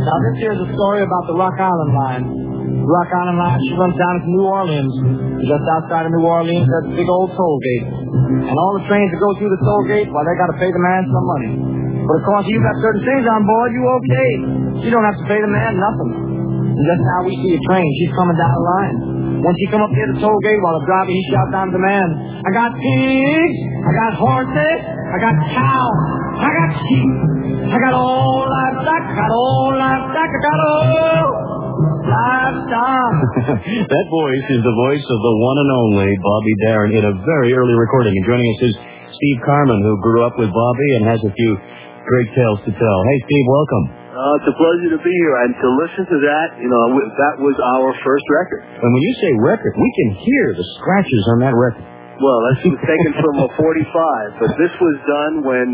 Now, this here's a story about the Rock Island Line. The Rock Island Line, she runs down to New Orleans. Just outside of New Orleans, there's a big old toll gate. And all the trains that go through the toll gate, well, they got to pay the man some money. But, of course, you've got certain things on board, you okay. You don't have to pay the man nothing. And just now we see a train. She's coming down the line. When she come up near the toll gate, while the driver, he shouts down to the man, I got pigs, I got horses, I got cows, I got sheep, I got all livestock, I got all livestock, I got all livestock. That voice is the voice of the one and only Bobby Darin in a very early recording. And joining us is Steve Carman, who grew up with Bobby and has a few great tales to tell. Hey, Steve, welcome. It's a pleasure to be here, and to listen to that, that was our first record. And when you say record, we can hear the scratches on that record. Well, that's taken from a 45, but this was done when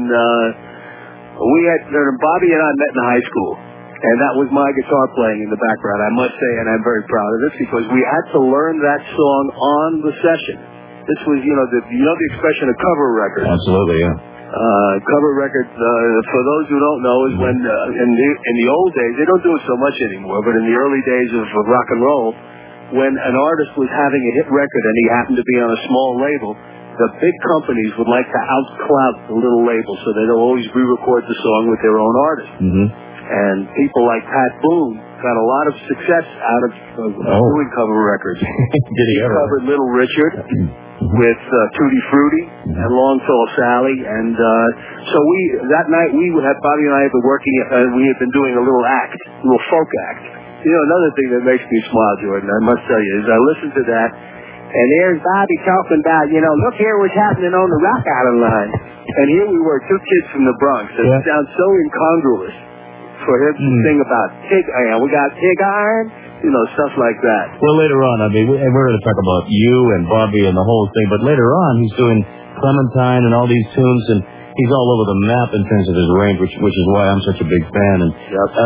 Bobby and I met in high school, and that was my guitar playing in the background, I must say, and I'm very proud of this, because we had to learn that song on the session. This was, the expression a cover record. Absolutely, yeah. Cover records, for those who don't know, is when in the old days, they don't do it so much anymore, but in the early days of rock and roll, when an artist was having a hit record and he happened to be on a small label, the big companies would like to outclout the little label, so they'd always re-record the song with their own artist. Mm-hmm. And people like Pat Boone got a lot of success out of doing cover records. Did he ever? Covered Little Richard with Tutti Frutti and Long Tall Sally, and so that night Bobby and I had been working. We had been doing a little folk act. Another thing that makes me smile, Jordan, I must tell you, is I listened to that, and there's Bobby talking about, look here what's happening on the Rock Island Line, and here we were, two kids from the Bronx. It sounds so incongruous for him to sing about pig iron. We got pig iron. Stuff like that. Well, later on, we're going to talk about you and Bobby and the whole thing, but later on, he's doing Clementine and all these tunes, and he's all over the map in terms of his range, which is why I'm such a big fan. And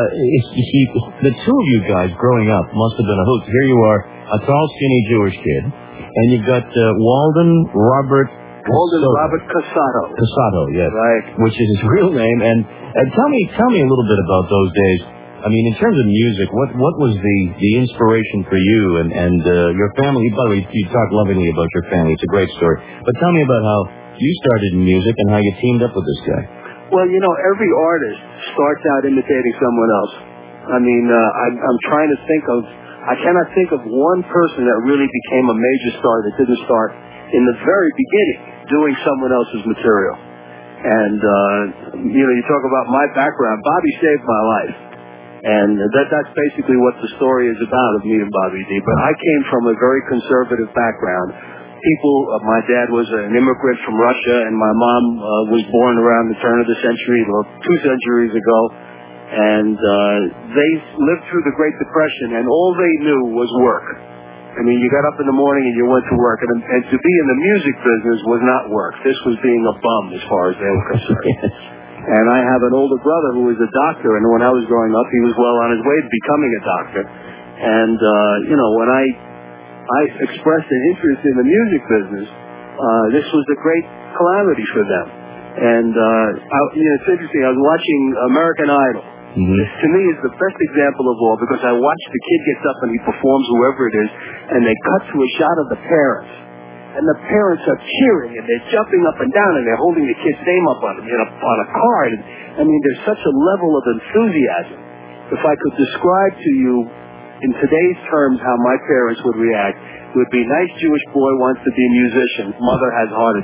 the two of you guys growing up must have been a hoot. Here you are, a tall, skinny Jewish kid, and you've got Walden Robert Cassato. Cassato, yes. Right. Which is his real name. And tell me a little bit about those days. I mean, in terms of music, what was the inspiration for you and your family? By the way, you talk lovingly about your family. It's a great story. But tell me about how you started in music and how you teamed up with this guy. Well, every artist starts out imitating someone else. I mean, I'm trying to think of, I cannot think of one person that really became a major star that didn't start in the very beginning doing someone else's material. And, you talk about my background. Bobby saved my life. And that's basically what the story is about of me and Bobby D. But I came from a very conservative background. My dad was an immigrant from Russia, and my mom was born around the turn of the century, 2 centuries ago. And they lived through the Great Depression, and all they knew was work. I mean, you got up in the morning and you went to work, and to be in the music business was not work. This was being a bum as far as they were concerned. And I have an older brother who is a doctor, and when I was growing up, he was well on his way to becoming a doctor. And, when I expressed an interest in the music business, this was a great calamity for them. And, it's interesting, I was watching American Idol. Mm-hmm. This, to me, is the best example of all, because I watched the kid gets up and he performs, whoever it is, and they cut to a shot of the parents. And the parents are cheering, and they're jumping up and down, and they're holding the kid's name up on a card. And, I mean, there's such a level of enthusiasm. If I could describe to you, in today's terms, how my parents would react, it would be, nice Jewish boy wants to be a musician, mother has heart